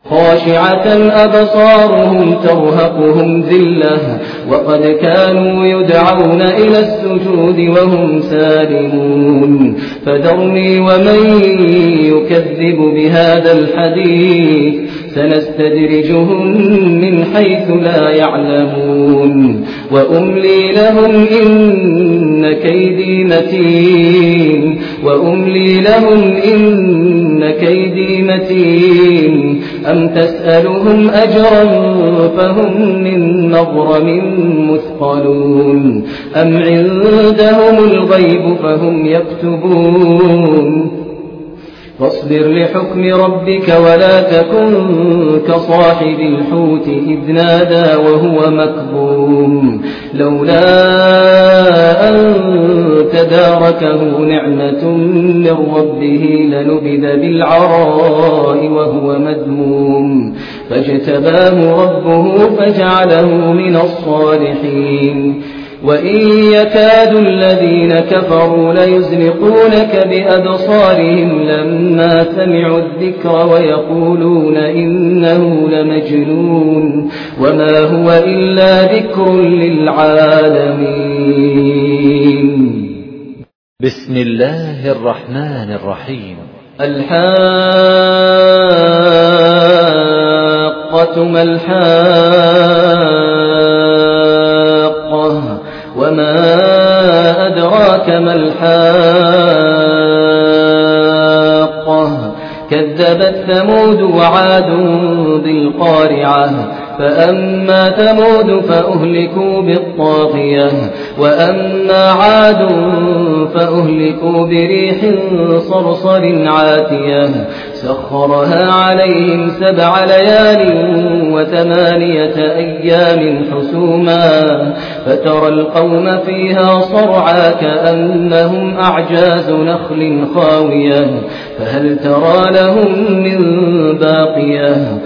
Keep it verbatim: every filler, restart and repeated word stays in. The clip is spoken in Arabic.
خاشعة أبصارهم ترهقهم ذلة وقد كانوا يدعون إلى السجود وهم سالمون فذرني ومن يكذب بهذا الحديث سنستدرجهم من حيث لا يعلمون وأملي لهم إن كيدي متين وأملي لهم إن كيدي متين أم تسألهم أجرا فهم من مغرم مثقلون أم عندهم الغيب فهم يكتبون فاصبر لحكم ربك ولا تكن كصاحب الحوت إذ نادى وهو مكظوم لولا أن تداركه نعمة من ربه لنبذ بالعراء وهو مذموم فاجتباه ربه فجعله من الصالحين وإن يكاد الذين كفروا ليزلقونك بأبصارهم لما سمعوا الذكر ويقولون إنه لمجنون وما هو إلا ذكر للعالمين. بسم الله الرحمن الرحيم. الحاقة ما الحاقة وما أدراك ما الحاقة كذبت ثمود وعاد بالقارعة فأما ثمود فأهلكوا بالطاغية وأما عاد فأهلكوا بريح صرصر عاتية سخرها عليهم سبع ليال وثمانية أيام حسوما فترى القوم فيها صرعى كأنهم أعجاز نخل خاوية فهل ترى لهم من باقية